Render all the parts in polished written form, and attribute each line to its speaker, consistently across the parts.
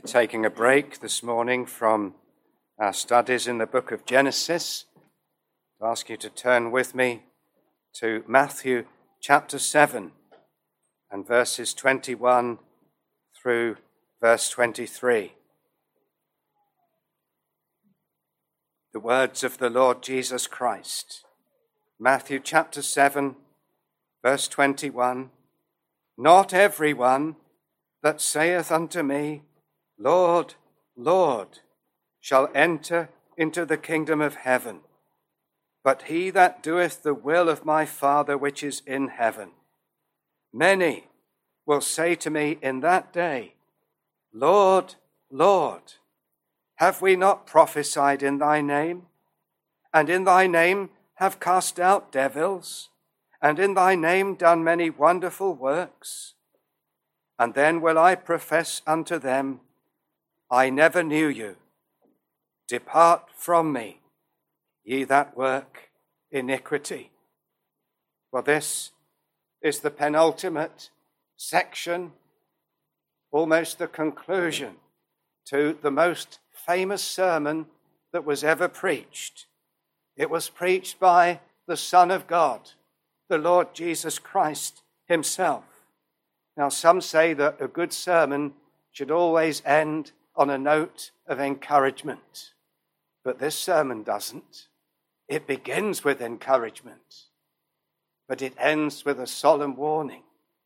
Speaker 1: We're taking a break this morning from our studies in the book of Genesis. I ask you to turn with me to Matthew chapter 7 and verses 21 through verse 23. The words of the Lord Jesus Christ. Matthew chapter 7, verse 21. Not everyone that saith unto me, Lord, Lord, shall enter into the kingdom of heaven, but he that doeth the will of my Father which is in heaven. Many will say to me in that day, Lord, Lord, have we not prophesied in thy name? And in thy name have cast out devils? And in thy name done many wonderful works? And then will I profess unto them, I never knew you. Depart from me, ye that work iniquity. Well, this is the penultimate section, almost the conclusion to the most famous sermon that was ever preached. It was preached by the Son of God, the Lord Jesus Christ himself. Now, some say that a good sermon should always end on a note of encouragement. But this sermon doesn't. It begins with encouragement, but it ends with a solemn warning.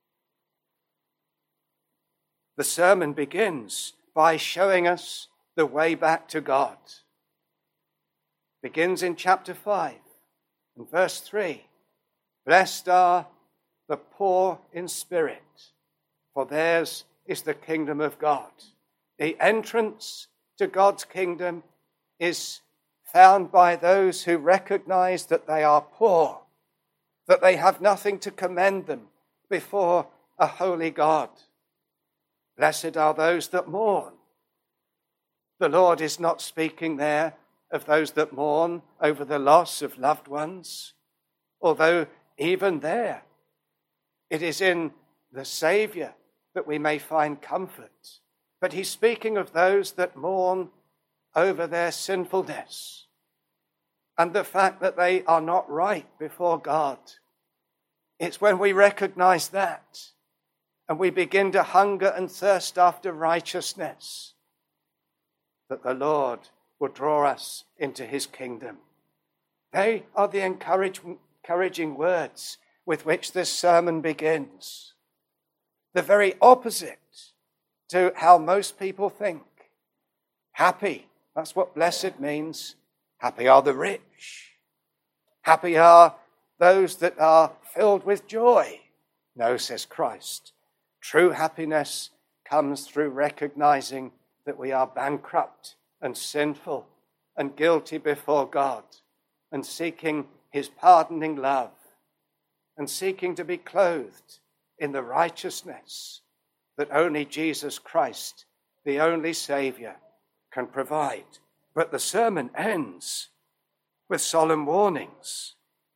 Speaker 1: The sermon begins by showing us the way back to God. Begins in chapter 5 and verse 3. Blessed are the poor in spirit, for theirs is the kingdom of God. The entrance to God's kingdom is found by those who recognize that they are poor, that they have nothing to commend them before a holy God. Blessed are those that mourn. The Lord is not speaking there of those that mourn over the loss of loved ones, although even there it is in the Saviour that we may find comfort. But he's speaking of those that mourn over their sinfulness and the fact that they are not right before God. It's when we recognize that and we begin to hunger and thirst after righteousness that the Lord will draw us into his kingdom. They are the encouraging words with which this sermon begins. The very opposite to how most people think. Happy, that's what blessed means. Happy are the rich. Happy are those that are filled with joy. No, says Christ. True happiness comes through recognizing that we are bankrupt and sinful and guilty before God and seeking his pardoning love and seeking to be clothed in the righteousness that only Jesus Christ, the only Saviour, can provide. But the sermon ends with solemn warnings.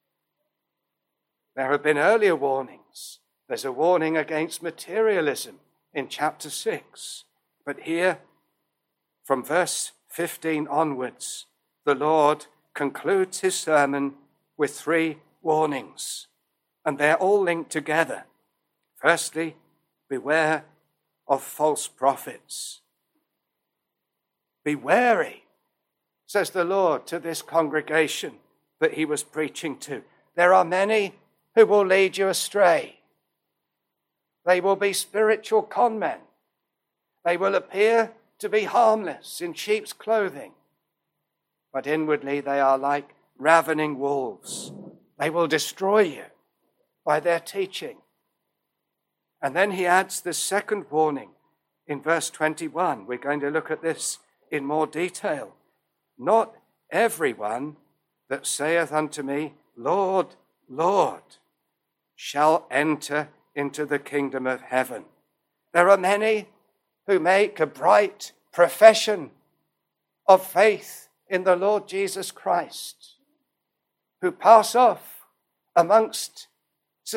Speaker 1: There have been earlier warnings. There's a warning against materialism in chapter 6. But here, from verse 15 onwards, the Lord concludes his sermon with 3 warnings. And they're all linked together. Firstly, beware of false prophets. Be wary, says the Lord to this congregation that he was preaching to. There are many who will lead you astray. They will be spiritual con men. They will appear to be harmless in sheep's clothing, but inwardly they are like ravening wolves. They will destroy you by their teaching. And then he adds the second warning in verse 21. We're going to look at this in more detail. Not everyone that saith unto me, Lord, Lord, shall enter into the kingdom of heaven. There are many who make a bright profession of faith in the Lord Jesus Christ, who pass off amongst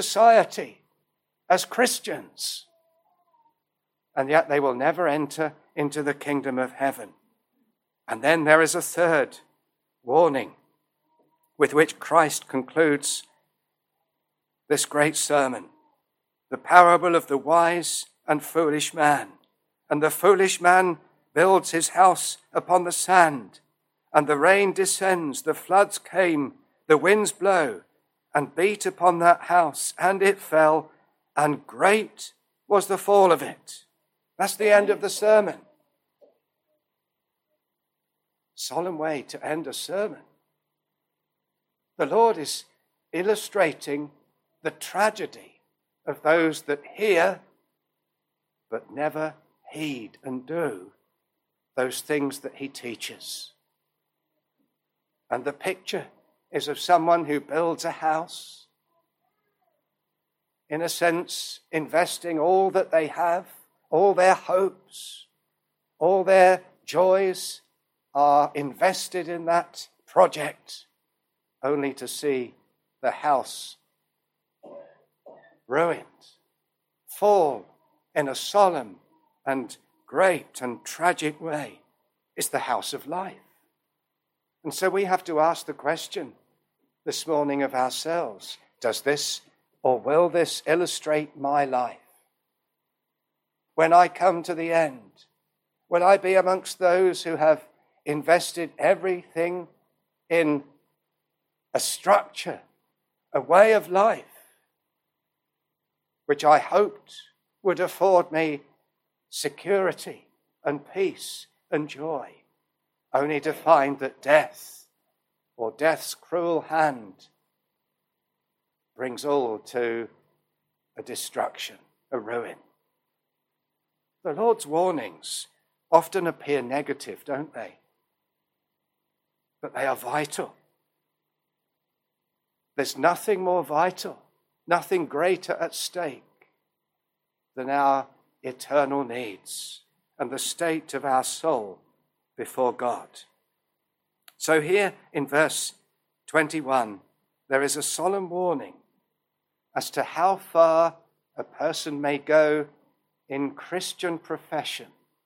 Speaker 1: society as Christians, and yet they will never enter into the kingdom of heaven. And then there is a third warning with which Christ concludes this great sermon, the parable of the wise and foolish man. And the foolish man builds his house upon the sand, and the rain descends, the floods came, the winds blow, and beat upon that house, and it fell, and great was the fall of it. That's the end of the sermon. Solemn way to end a sermon. The Lord is illustrating the tragedy of those that hear but never heed and do those things that he teaches. And the picture is of someone who builds a house, in a sense, investing all that they have, all their hopes, all their joys are invested in that project, only to see the house ruined, fall in a solemn and great and tragic way. It's the house of life. And so we have to ask the question this morning of ourselves, does this or will this illustrate my life? When I come to the end, will I be amongst those who have invested everything in a structure, a way of life, which I hoped would afford me security and peace and joy, only to find that death or death's cruel hand brings all to a destruction, a ruin? The Lord's warnings often appear negative, don't they? But they are vital. There's nothing more vital, nothing greater at stake than our eternal needs and the state of our soul before God. So here in verse 21, there is a solemn warning as to how far a person may go in Christian profession,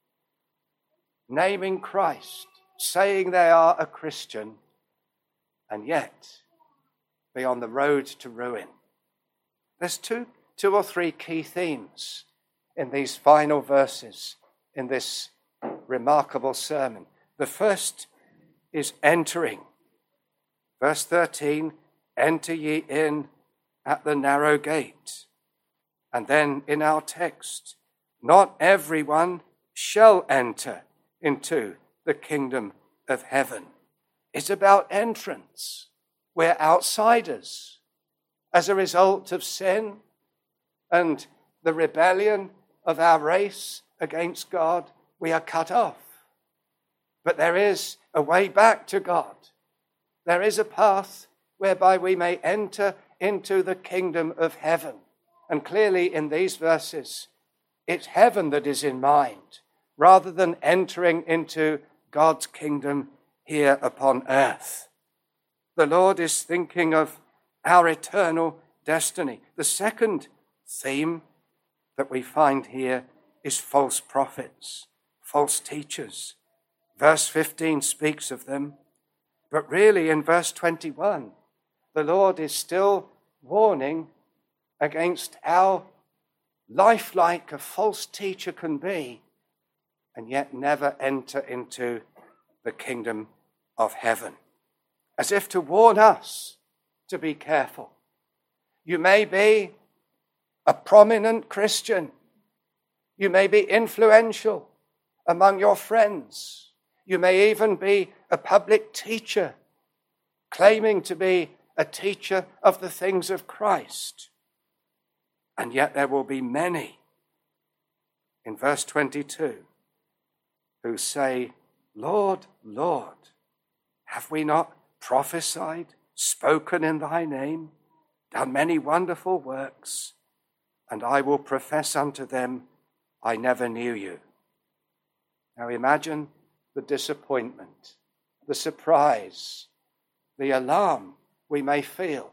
Speaker 1: naming Christ, saying they are a Christian, and yet be on the road to ruin. There's two or three key themes in these final verses in this remarkable sermon. The first is entering. Verse 13, enter ye in at the narrow gate. And then in our text, not everyone shall enter into the kingdom of heaven. It's about entrance. We're outsiders. As a result of sin and the rebellion of our race against God, we are cut off. But there is a way back to God. There is a path whereby we may enter into the kingdom of heaven. And clearly in these verses, it's heaven that is in mind, rather than entering into God's kingdom here upon earth. The Lord is thinking of our eternal destiny. The second theme that we find here is false prophets, false teachers. Verse 15 speaks of them, but really in verse 21, the Lord is still warning against how lifelike a false teacher can be and yet never enter into the kingdom of heaven, as if to warn us to be careful. You may be a prominent Christian. You may be influential among your friends. You may even be a public teacher, claiming to be a teacher of the things of Christ. And yet there will be many, in verse 22, who say, Lord, Lord, have we not prophesied, spoken in thy name, done many wonderful works? And I will profess unto them, I never knew you. Now imagine the disappointment, the surprise, the alarm we may feel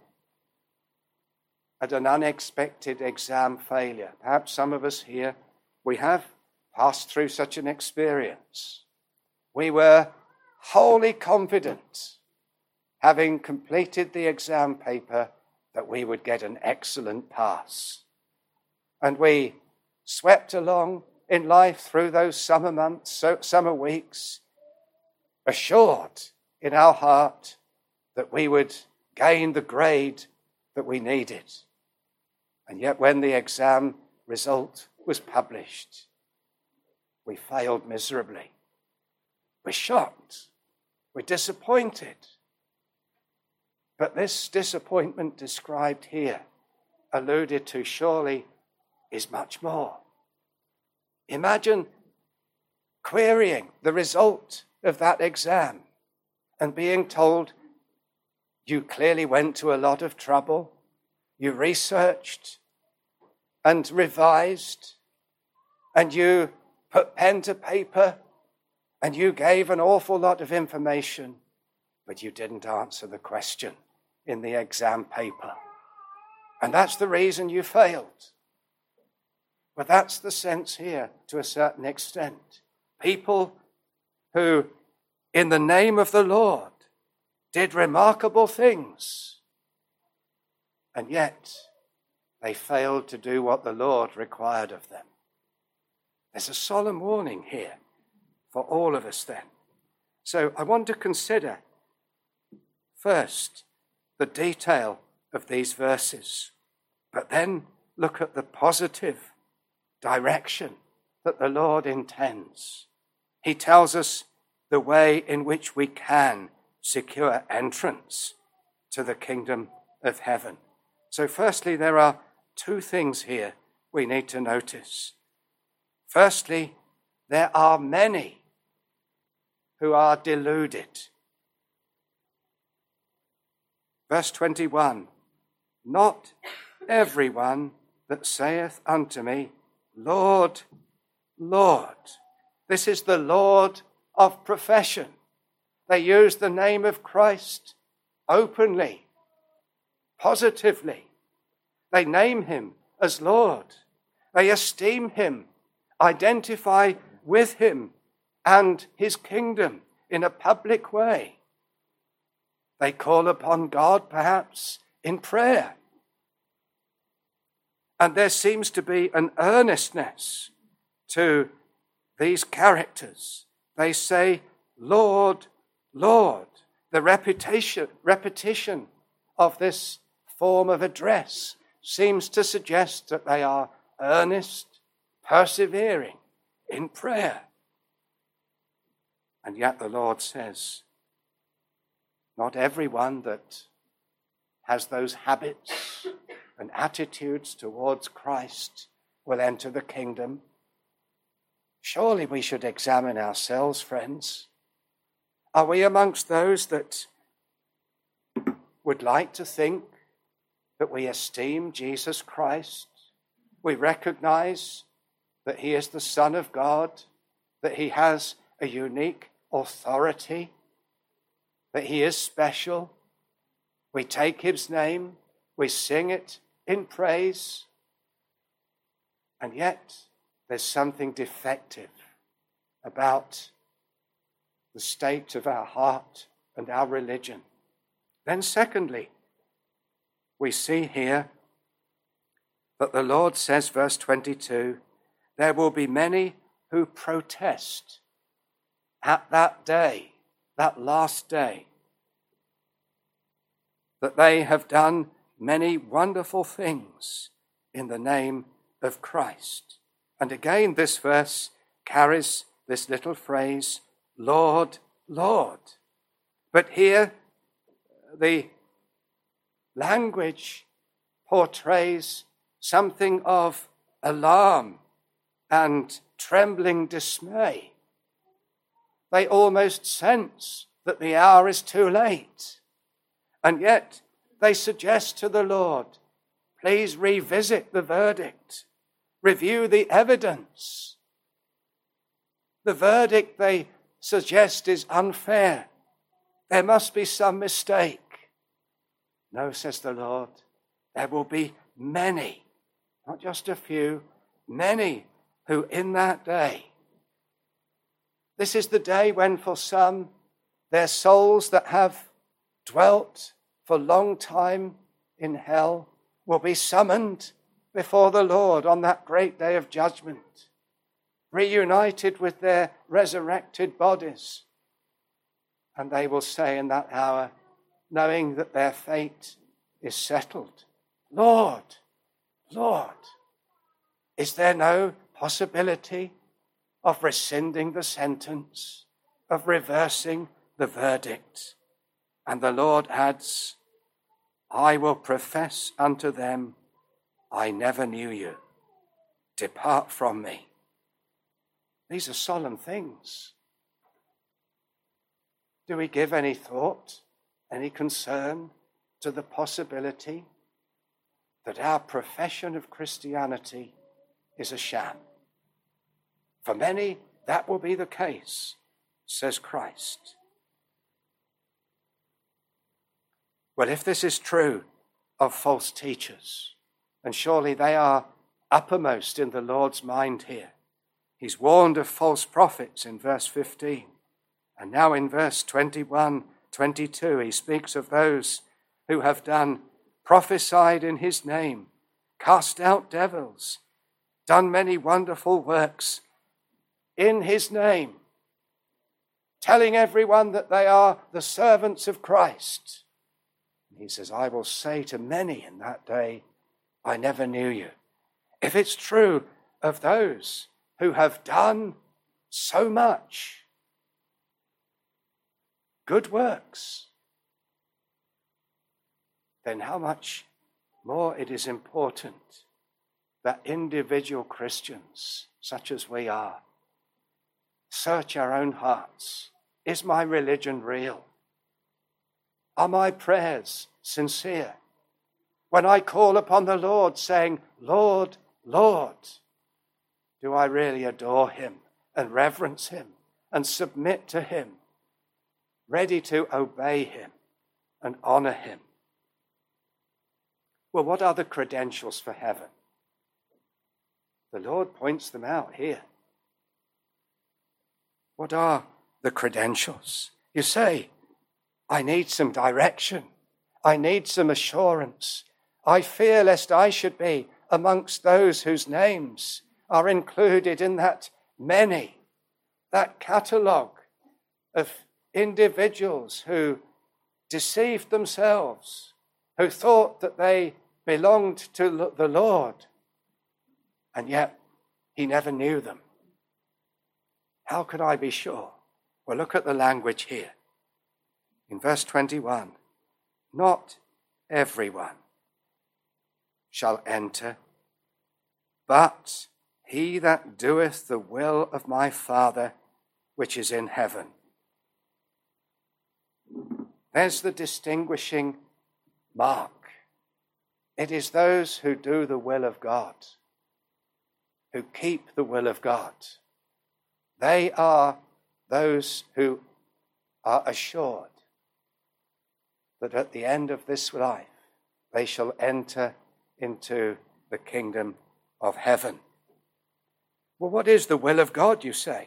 Speaker 1: at an unexpected exam failure. Perhaps some of us here, we have passed through such an experience. We were wholly confident, having completed the exam paper, that we would get an excellent pass. And we swept along in life through those summer months, summer weeks, assured in our heart that we would gain the grade that we needed. And yet when the exam result was published, we failed miserably. We're shocked. We're disappointed. But this disappointment described here, alluded to surely, is much more. Imagine querying the result of that exam and being told you clearly went to a lot of trouble, you researched and revised, and you put pen to paper, and you gave an awful lot of information, but you didn't answer the question in the exam paper. And that's the reason you failed. But that's the sense here to a certain extent. People who, in the name of the Lord, did remarkable things, and yet they failed to do what the Lord required of them. There's a solemn warning here for all of us then. So I want to consider first the detail of these verses, but then look at the positive direction that the Lord intends. He tells us the way in which we can secure entrance to the kingdom of heaven. So firstly, there are two things here we need to notice. Firstly, there are many who are deluded. Verse 21, not everyone that saith unto me, Lord, Lord. This is the Lord of profession. They use the name of Christ openly, positively. They name him as Lord. They esteem him, identify with him and his kingdom in a public way. They call upon God perhaps in prayer. And there seems to be an earnestness to these characters. They say, Lord, Lord. The repetition of this form of address seems to suggest that they are earnest, persevering in prayer. And yet the Lord says, not everyone that has those habits and attitudes towards Christ will enter the kingdom. Surely we should examine ourselves, friends. Are we amongst those that would like to think that we esteem Jesus Christ? We recognize that he is the Son of God, that he has a unique authority, that he is special. We take his name, we sing it in praise, and yet there's something defective about the state of our heart and our religion. Then secondly, we see here that the Lord says, verse 22, there will be many who protest at that day, that last day, that they have done many wonderful things in the name of Christ. And again, this verse carries this little phrase, Lord, Lord. But here, the language portrays something of alarm and trembling dismay. They almost sense that the hour is too late. And yet they suggest to the Lord, please revisit the verdict, review the evidence. The verdict, they suggest, is unfair. There must be some mistake. No, says the Lord, there will be many, not just a few, many who in that day, this is the day when for some, their souls that have dwelt for a long time in hell will be summoned before the Lord on that great day of judgment, reunited with their resurrected bodies. And they will say in that hour, knowing that their fate is settled, Lord, Lord, is there no possibility of rescinding the sentence, of reversing the verdict? And the Lord adds, I will profess unto them, I never knew you. Depart from me. These are solemn things. Do we give any thought, any concern to the possibility that our profession of Christianity is a sham? For many, that will be the case, says Christ. Well, if this is true of false teachers, and surely they are uppermost in the Lord's mind here. He's warned of false prophets in verse 15. And now in verse 21, 22, he speaks of those who have prophesied in his name, cast out devils, done many wonderful works in his name, telling everyone that they are the servants of Christ. And he says, I will say to many in that day, I never knew you. If it's true of those who have done so much good works, then how much more it is important that individual Christians, such as we are, search our own hearts. Is my religion real? Are my prayers sincere? When I call upon the Lord saying, Lord, Lord, do I really adore him and reverence him and submit to him, ready to obey him and honor him? Well, what are the credentials for heaven? The Lord points them out here. What are the credentials? You say, I need some direction. I need some assurance. I fear lest I should be amongst those whose names are included in that many, that catalogue of individuals who deceived themselves, who thought that they belonged to the Lord, and yet he never knew them. How could I be sure? Well, look at the language here. In verse 21, not everyone shall enter, but he that doeth the will of my Father which is in heaven. There's the distinguishing mark. It is those who do the will of God, who keep the will of God. They are those who are assured that at the end of this life, they shall enter into the kingdom of heaven. Well, what is the will of God, you say?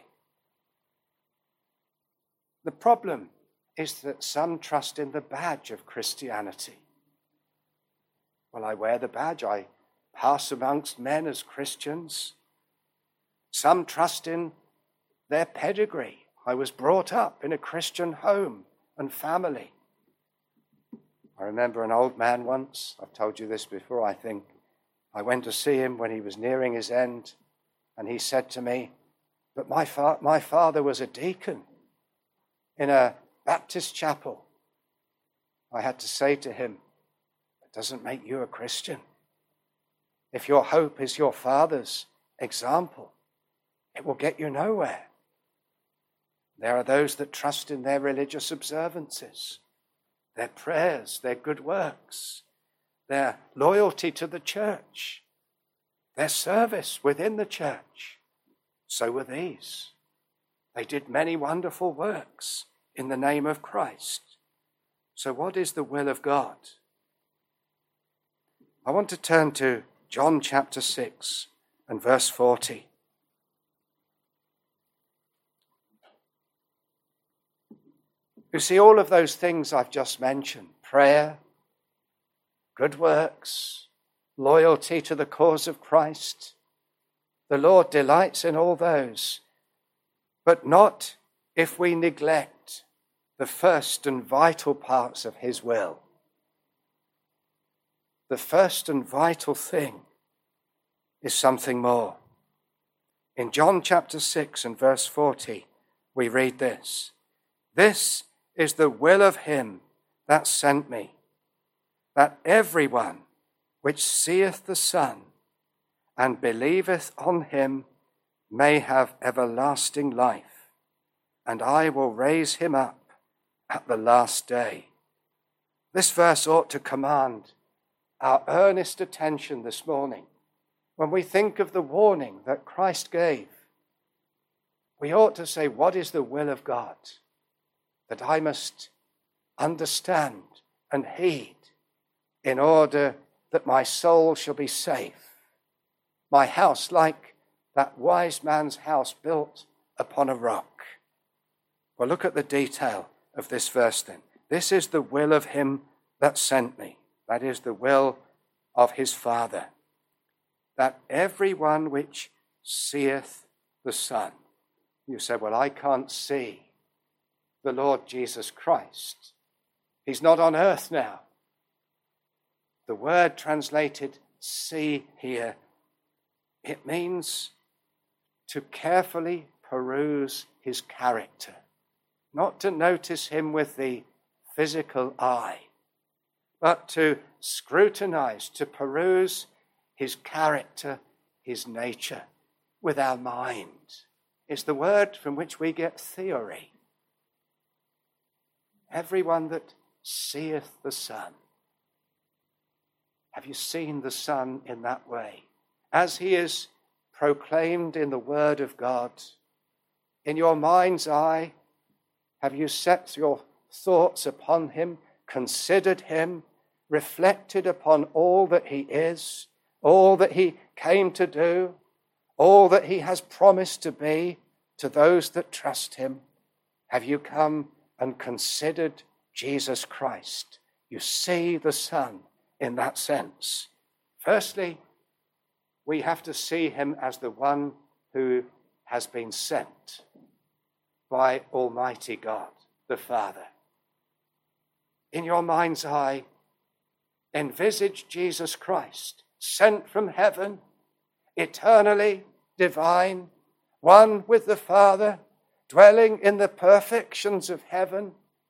Speaker 1: The problem is that some trust in the badge of Christianity. Well, I wear the badge. I pass amongst men as Christians. Some trust in their pedigree. I was brought up in a Christian home and family. I remember an old man once, I've told you this before, I think. I went to see him when he was nearing his end, and he said to me, but my father was a deacon in a Baptist chapel. I had to say to him, it doesn't make you a Christian. If your hope is your father's example, it will get you nowhere. There are those that trust in their religious observances, their prayers, their good works, their loyalty to the church, their service within the church. So were these. They did many wonderful works in the name of Christ. So what is the will of God? I want to turn to John chapter 6 and verse 40. You see, all of those things I've just mentioned, prayer, good works, loyalty to the cause of Christ, the Lord delights in all those, but not if we neglect the first and vital parts of his will. The first and vital thing is something more. In John chapter 6 and verse 40, we read this: "This is the will of him that sent me, that everyone which seeth the Son and believeth on him may have everlasting life, and I will raise him up at the last day." This verse ought to command our earnest attention this morning. When we think of the warning that Christ gave, we ought to say, what is the will of God that I must understand and heed in order that my soul shall be safe? My house, like that wise man's house built upon a rock. Well, look at the detail of this verse then. This is the will of him that sent me. That is the will of his Father, that everyone which seeth the Son. You say, well, I can't see the Lord Jesus Christ. He's not on earth now. The word translated see here, it means to carefully peruse his character, not to notice him with the physical eye, but to scrutinize, to peruse his character, his nature with our mind. It's the word from which we get theory. Everyone that seeth the Son. Have you seen the Son in that way? As he is proclaimed in the Word of God, in your mind's eye, have you set your thoughts upon him, considered him, reflected upon all that he is, all that he came to do, all that he has promised to be to those that trust him? Have you come and considered Jesus Christ? You see the Son in that sense. Firstly, we have to see him as the one who has been sent by Almighty God, the Father. In your mind's eye, envisage Jesus Christ, sent from heaven, eternally divine, one with the Father, dwelling in the perfections of heaven,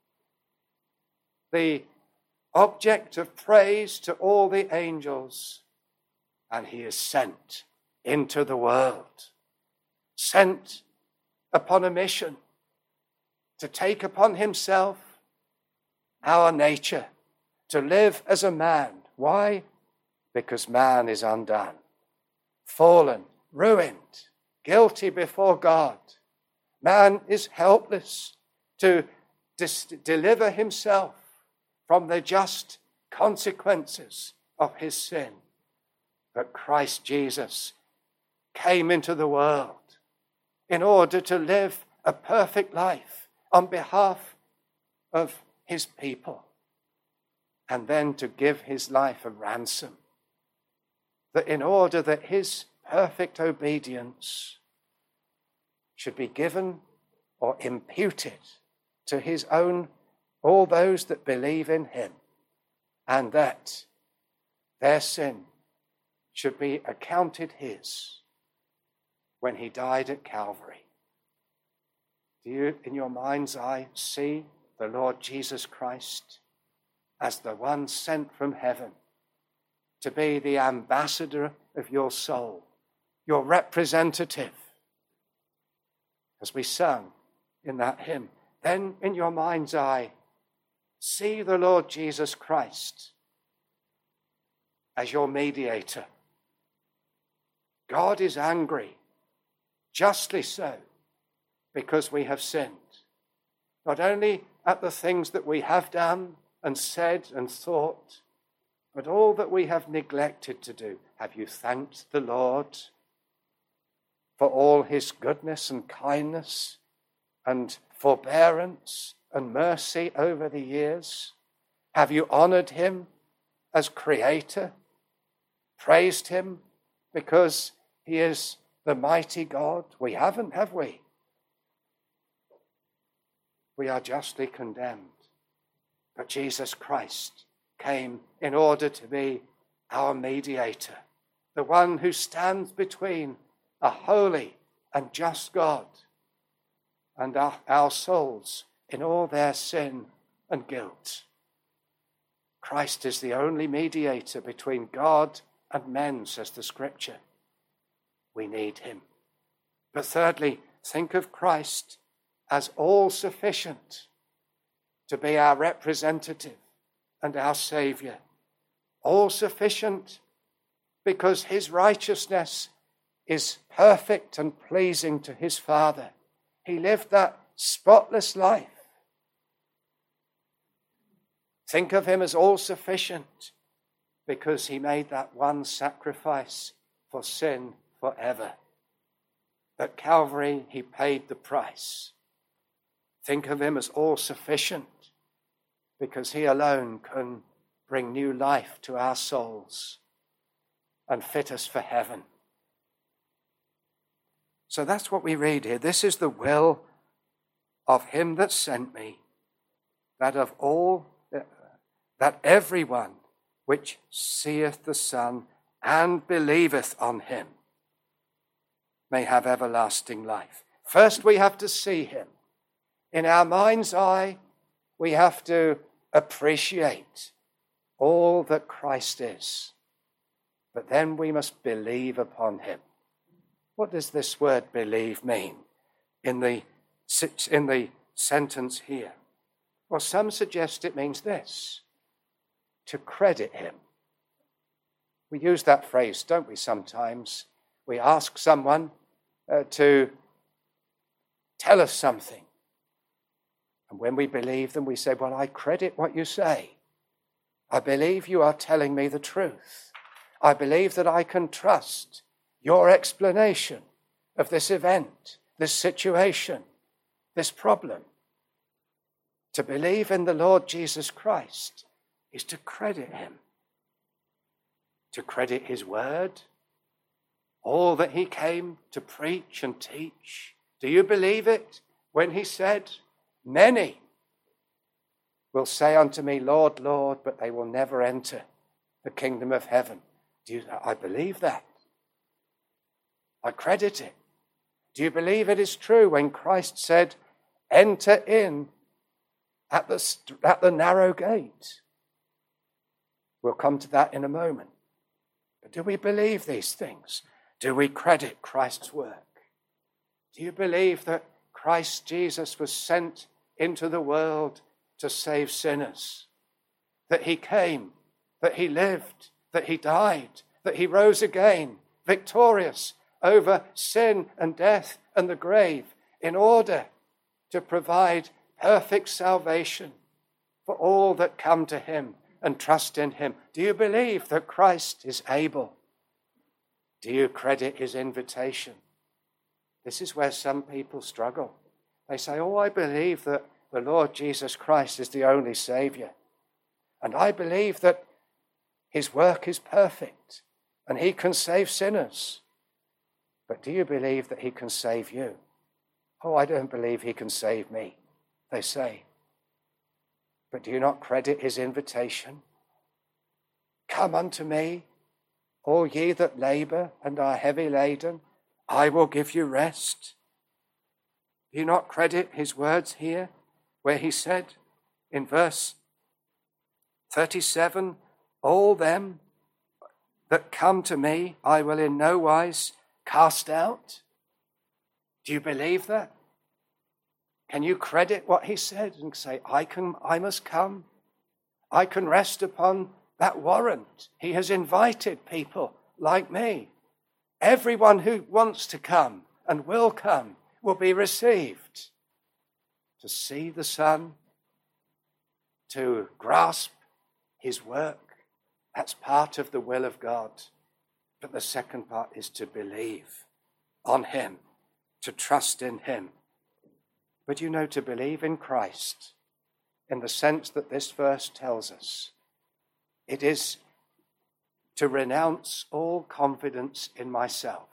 Speaker 1: the object of praise to all the angels, and he is sent into the world, sent upon a mission to take upon himself our nature, to live as a man. Why? Because man is undone, fallen, ruined, guilty before God. Man is helpless to deliver himself from the just consequences of his sin. But Christ Jesus came into the world in order to live a perfect life on behalf of his people, and then to give his life a ransom, that in order that his perfect obedience should be given or imputed to his own, all those that believe in him, and that their sin should be accounted his when he died at Calvary. Do you, in your mind's eye, see the Lord Jesus Christ as the one sent from heaven to be the ambassador of your soul, your representative, as we sung in that hymn? Then in your mind's eye, see the Lord Jesus Christ as your mediator. God is angry, justly so, because we have sinned, not only at the things that we have done and said and thought, but all that we have neglected to do. Have you thanked the Lord for all his goodness and kindness and forbearance and mercy over the years? Have you honored him as creator? Praised him because he is the mighty God? We haven't, have we? We are justly condemned. But Jesus Christ came in order to be our mediator, the one who stands between a holy and just God and our souls in all their sin and guilt. Christ is the only mediator between God and men, says the Scripture. We need him. But thirdly, think of Christ as all sufficient to be our representative and our Saviour. All sufficient because his righteousness is perfect and pleasing to his Father. He lived that spotless life. Think of him as all sufficient because he made that one sacrifice for sin forever. At Calvary, he paid the price. Think of him as all sufficient because he alone can bring new life to our souls and fit us for heaven. So that's what we read here. This is the will of him that sent me, that everyone which seeth the Son and believeth on him may have everlasting life. First, we have to see him. In our mind's eye, we have to appreciate all that Christ is. But then we must believe upon him. What does this word believe mean in the sentence here? Well, some suggest it means this: to credit him. We use that phrase, don't we, sometimes? We ask someone to tell us something. And when we believe them, we say, well, I credit what you say. I believe you are telling me the truth. I believe that I can trust your explanation of this event, this situation, this problem. To believe in the Lord Jesus Christ is to credit him, to credit his word, all that he came to preach and teach. Do you believe it when he said, many will say unto me, Lord, Lord, but they will never enter the kingdom of heaven? I believe that. I credit it. Do you believe it is true when Christ said, enter in at the narrow gate? We'll come to that in a moment. But do we believe these things? Do we credit Christ's work? Do you believe that Christ Jesus was sent into the world to save sinners? That he came, that he lived, that he died, that he rose again, victorious over sin and death and the grave, in order to provide perfect salvation for all that come to him and trust in him? Do you believe that Christ is able? Do you credit his invitation? This is where some people struggle. They say, oh, I believe that the Lord Jesus Christ is the only Saviour. And I believe that his work is perfect and he can save sinners. But do you believe that he can save you? Oh, I don't believe he can save me, they say. But do you not credit his invitation? Come unto me, all ye that labour and are heavy laden, I will give you rest. Do you not credit his words here, where he said in verse 37, all them that come to me, I will in no wise cast out? Do you believe that? Can you credit what he said and say, I must come? I can rest upon that warrant. He has invited people like me. Everyone who wants to come and will come will be received. To see the Son, to grasp his work, that's part of the will of God. But the second part is to believe on him, to trust in him. But to believe in Christ in the sense that this verse tells us. It is to renounce all confidence in myself.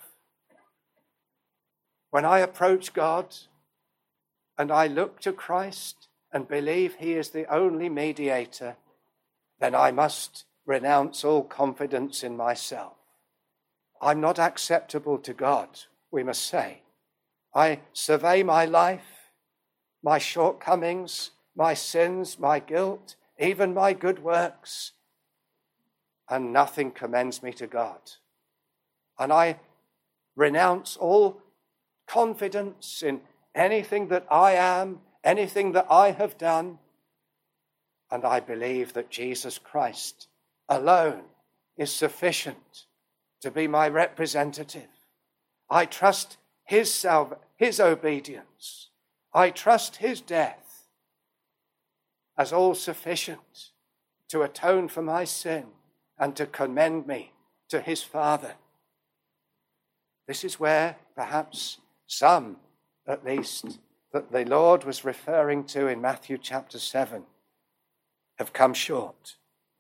Speaker 1: When I approach God and I look to Christ and believe he is the only mediator, then I must renounce all confidence in myself. I'm not acceptable to God, we must say. I survey my life, my shortcomings, my sins, my guilt, even my good works, and nothing commends me to God. And I renounce all confidence in anything that I am, anything that I have done, and I believe that Jesus Christ alone is sufficient to be my representative. I trust his obedience. I trust his death as all sufficient to atone for my sin and to commend me to his Father. This is where perhaps some, at least, that the Lord was referring to in Matthew chapter 7 have come short.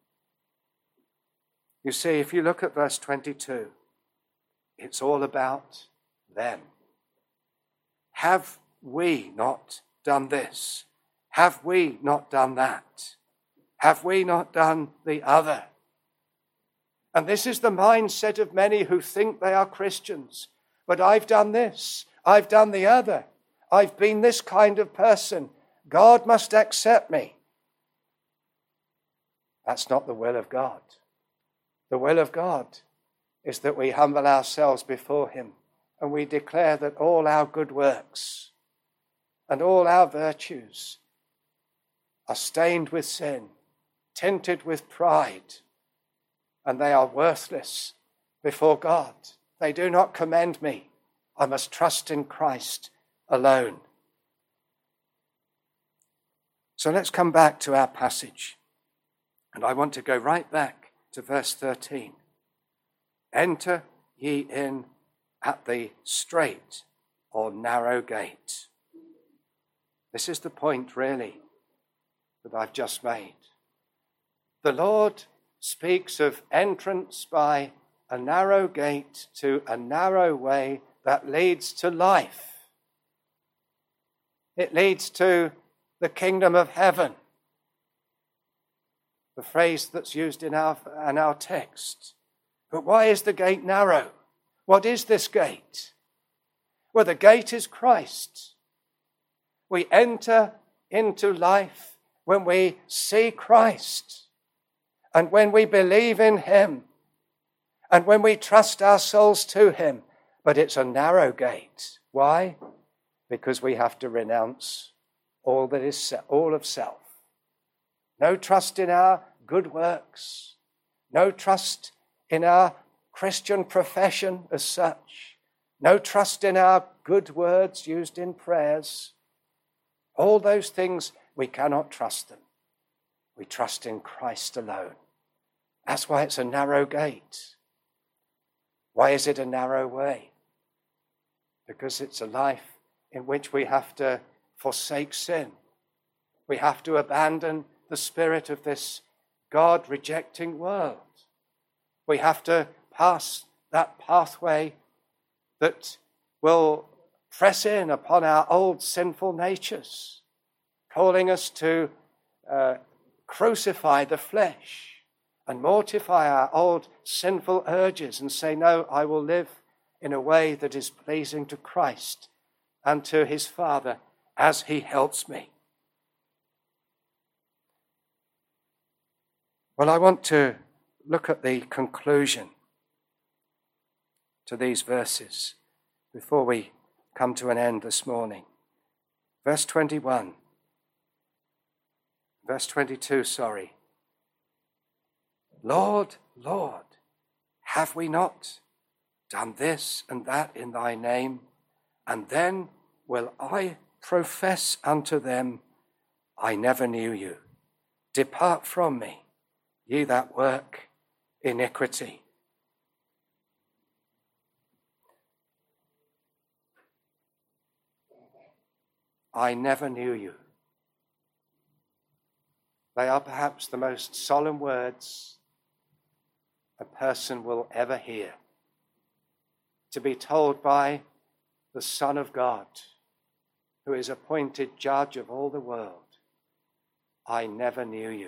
Speaker 1: You see, if you look at verse 22, it's all about them. Have we not done this? Have we not done that? Have we not done the other? And this is the mindset of many who think they are Christians. But I've done this. I've done the other. I've been this kind of person. God must accept me. That's not the will of God. The will of God is that we humble ourselves before him and we declare that all our good works and all our virtues are stained with sin, tinted with pride, and they are worthless before God. They do not commend me. I must trust in Christ alone. So let's come back to our passage. And I want to go right back to verse 13. Enter ye in at the strait or narrow gate. This is the point, really, that I've just made. The Lord speaks of entrance by a narrow gate to a narrow way that leads to life. It leads to the kingdom of heaven. The phrase that's used in our text. But why is the gate narrow? What is this gate? Well, the gate is Christ. We enter into life when we see Christ and when we believe in him and when we trust our souls to him. But it's a narrow gate. Why? Because we have to renounce all of self. No trust in our good works. No trust in our Christian profession as such. No trust in our good words used in prayers. All those things, we cannot trust them. We trust in Christ alone. That's why it's a narrow gate. Why is it a narrow way? Because it's a life in which we have to forsake sin. We have to abandon the spirit of this God-rejecting world. We have to pass that pathway that will press in upon our old sinful natures, calling us to crucify the flesh and mortify our old sinful urges and say, no, I will live in a way that is pleasing to Christ and to his Father as he helps me. Well, I want to look at the conclusion to these verses before we come to an end this morning. Verse 22, Lord, Lord, have we not done this and that in thy name? And then will I profess unto them, I never knew you. Depart from me, ye that work iniquity. I never knew you. They are perhaps the most solemn words a person will ever hear. To be told by the Son of God, who is appointed judge of all the world, I never knew you.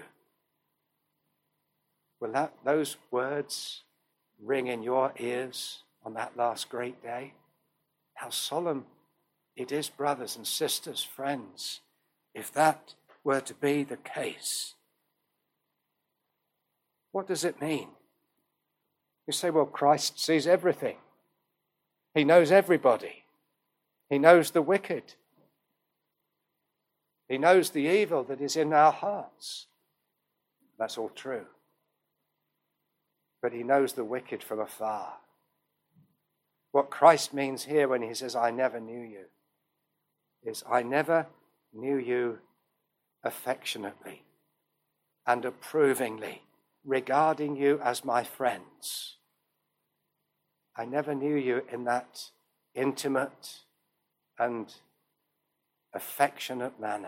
Speaker 1: Will those words ring in your ears on that last great day? How solemn it is, brothers and sisters, friends, if that were to be the case. What does it mean? You say, well, Christ sees everything. He knows everybody. He knows the wicked. He knows the evil that is in our hearts. That's all true. But he knows the wicked from afar. What Christ means here when he says, I never knew you, is I never knew you affectionately and approvingly, regarding you as my friends. I never knew you in that intimate and affectionate manner.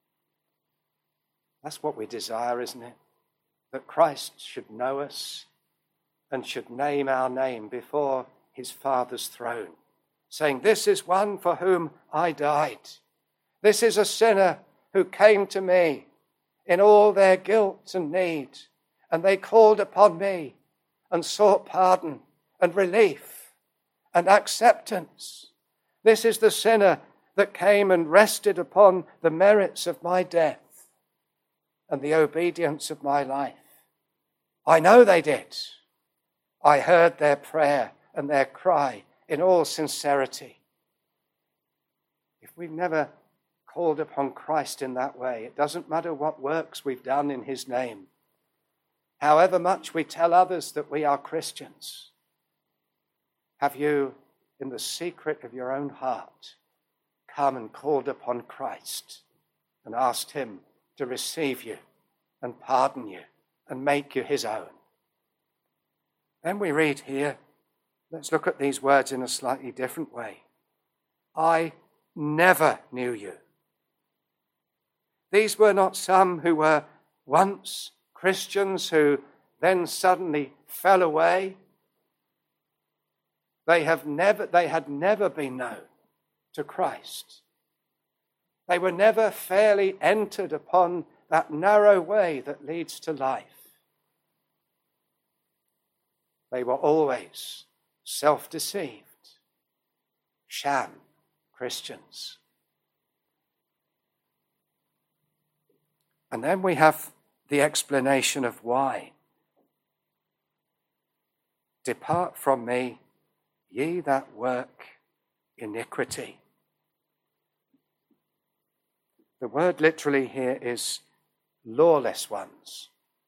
Speaker 1: That's what we desire, isn't it? That Christ should know us and should name our name before his Father's throne, saying, this is one for whom I died. This is a sinner who came to me in all their guilt and need, and they called upon me and sought pardon and relief and acceptance. This is the sinner that came and rested upon the merits of my death and the obedience of my life. I know they did. I heard their prayer and their cry in all sincerity. If we've never called upon Christ in that way, it doesn't matter what works we've done in his name. However much we tell others that we are Christians, have you, in the secret of your own heart, come and called upon Christ and asked him to receive you and pardon you and make you his own? Then we read here, let's look at these words in a slightly different way. I never knew you. These were not some who were once Christians who then suddenly fell away. They had never been known to Christ. They were never fairly entered upon that narrow way that leads to life. They were always self-deceived, sham Christians. And then we have the explanation of why. Depart from me, ye that work iniquity. The word literally here is lawless ones.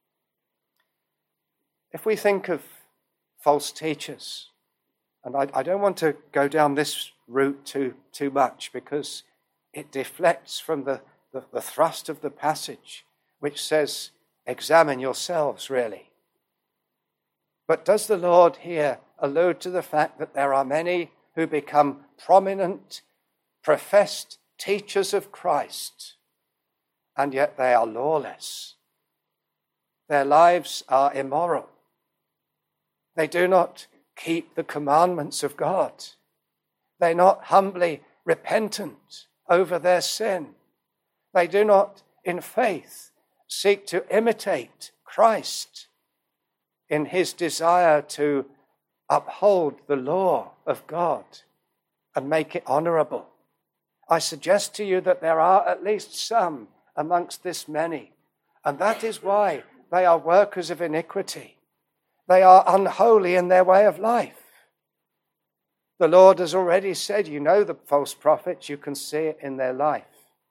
Speaker 1: If we think of false teachers, and I don't want to go down this route too much because it deflects from the thrust of the passage, which says, examine yourselves, really. But does the Lord here allude to the fact that there are many who become prominent, professed teachers of Christ, and yet they are lawless? Their lives are immoral. They do not keep the commandments of God. They're not humbly repentant over their sin. They do not, in faith, seek to imitate Christ in his desire to uphold the law of God and make it honorable. I suggest to you that there are at least some amongst this many, and that is why they are workers of iniquity. They are unholy in their way of life. The Lord has already said, you know the false prophets, you can see it in their life.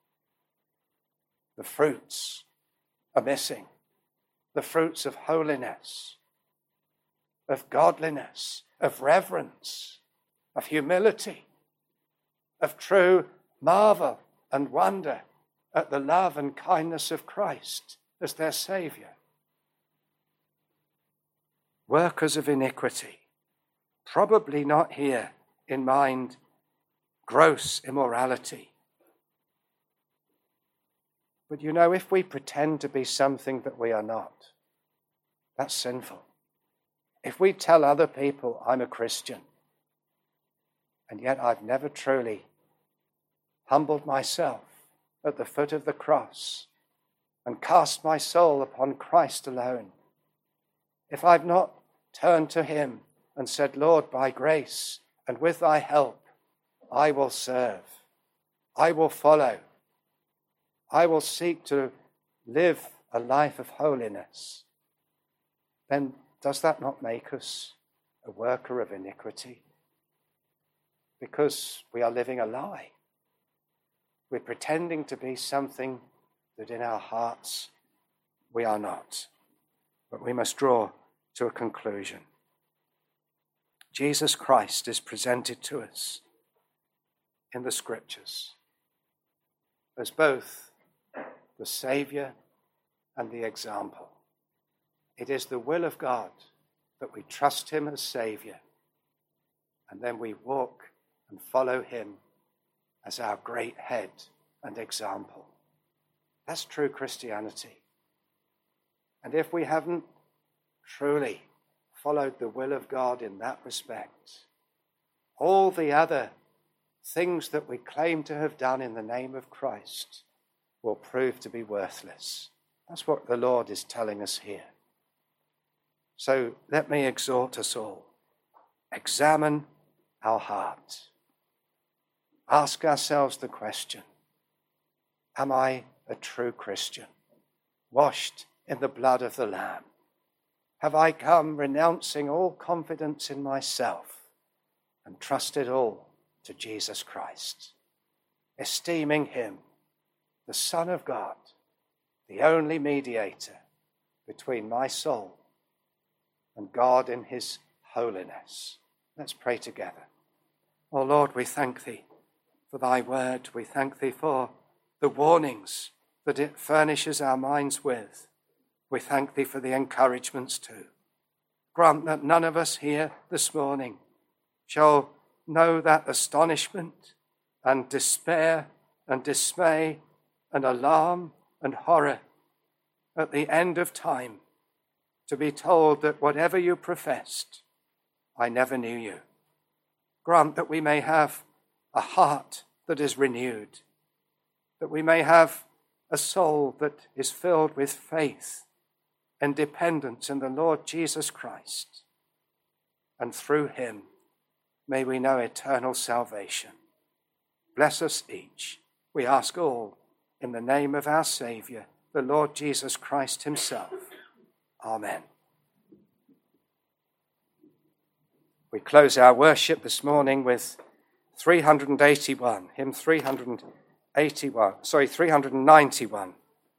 Speaker 1: The fruits are missing. The fruits of holiness, of godliness, of reverence, of humility, of true marvel and wonder at the love and kindness of Christ as their Saviour. Workers of iniquity, probably not here in mind gross immorality, But you know, if we pretend to be something that we are not, that's sinful. If we tell other people I'm a Christian, and yet I've never truly humbled myself at the foot of the cross and cast my soul upon Christ alone, if I've not turned to him and said, Lord, by grace and with thy help, I will serve, I will follow, I will seek to live a life of holiness, then does that not make us a worker of iniquity? Because we are living a lie. We're pretending to be something that in our hearts we are not. But we must draw to a conclusion. Jesus Christ is presented to us in the Scriptures as both the Saviour and the example. It is the will of God that we trust him as Saviour, and then we walk and follow him as our great head and example. That's true Christianity. And if we haven't truly followed the will of God in that respect, all the other things that we claim to have done in the name of Christ will prove to be worthless. That's what the Lord is telling us here. So let me exhort us all. Examine our heart. Ask ourselves the question, am I a true Christian, washed in the blood of the Lamb? Have I come renouncing all confidence in myself and trusted all to Jesus Christ, esteeming him, the Son of God, the only mediator between my soul and God in his holiness? Let's pray together. Oh Lord, we thank thee for thy word. We thank thee for the warnings that it furnishes our minds with. We thank thee for the encouragements too. Grant that none of us here this morning shall know that astonishment and despair and dismay and alarm and horror at the end of time to be told that whatever you professed, I never knew you. Grant that we may have a heart that is renewed, that we may have a soul that is filled with faith and dependence in the Lord Jesus Christ, and through him may we know eternal salvation. Bless us each, we ask all, in the name of our Saviour, the Lord Jesus Christ himself. Amen. We close our worship this morning with 391, hymn 391.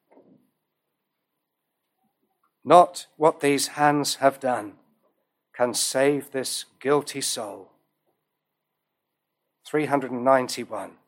Speaker 1: Not what these hands have done can save this guilty soul. 391.